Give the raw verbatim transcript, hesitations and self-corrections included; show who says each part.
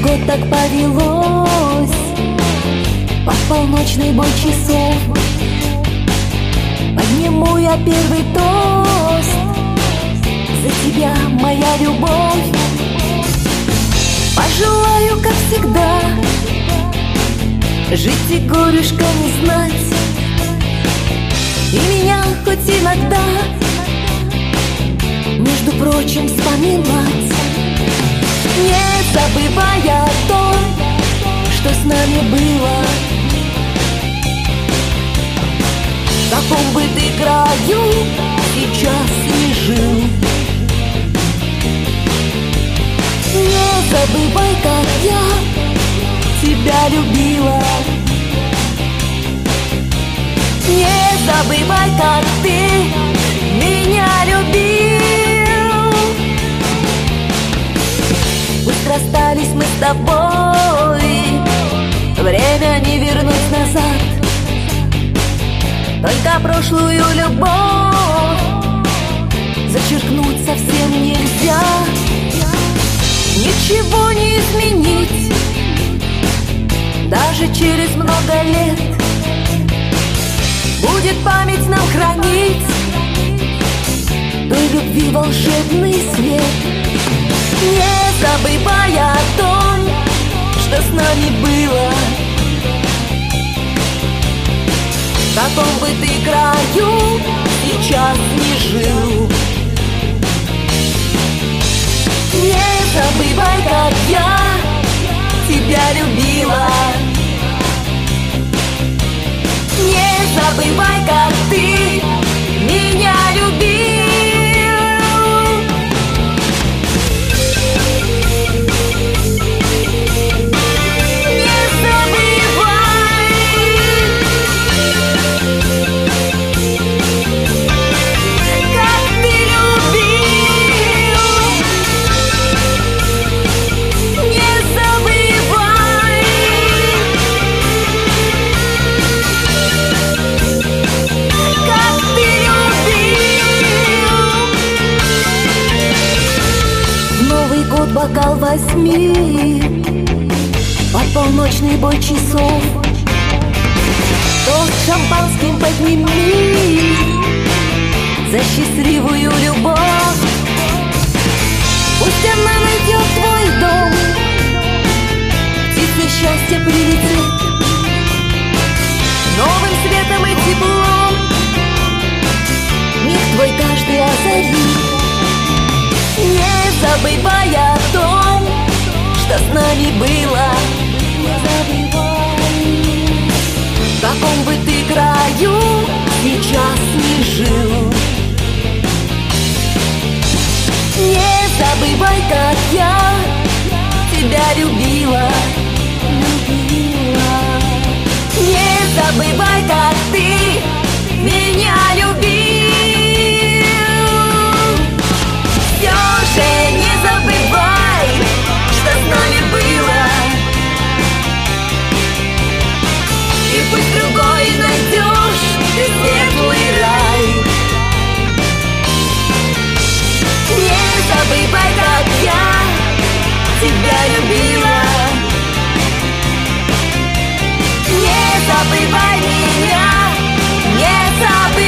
Speaker 1: год так повелось, под полночный бой часов подниму я первый тост за тебя, моя любовь. Пожелаю, как всегда, жить и горюшка не знать, и меня хоть иногда, между прочим, вспоминать, не забывая о том, что с нами было. В каком бы ты краю сейчас ни жил, не забывай, как я тебя любила. Не забывай, как ты меня любил. Пусть расстались мы с тобой, время не вернуть назад, только прошлую любовь зачеркнуть совсем нельзя. Ничего не изменить, даже через много лет будет память нам хранить той любви волшебный свет. Не забывая о том, что с нами было, в каком бы ты краю сейчас ни жил. Не забывай, как я тебя любила. Не забывай, как ты меня любил. Не забывай, как ты любил. Не забывай, как ты любил. В Новый год бокал возьми, под полночный бой часов тост шампанским подними за счастливую любовь. Пусть она найдет твой дом, птицы счастья прилетит новым светом и теплом, миг твой каждый озарит. Не забывая о том, что с нами было. Не забывай, в каком бы ты краю сейчас ни жил. Не забывай, как я тебя любила. Любила. Не забывай, как ты меня любил. Все же не забывай, что с нами было, и пусть другой найдешь ты светлый рай. Не забывай, как я тебя любила. Не забывай меня, не забывай.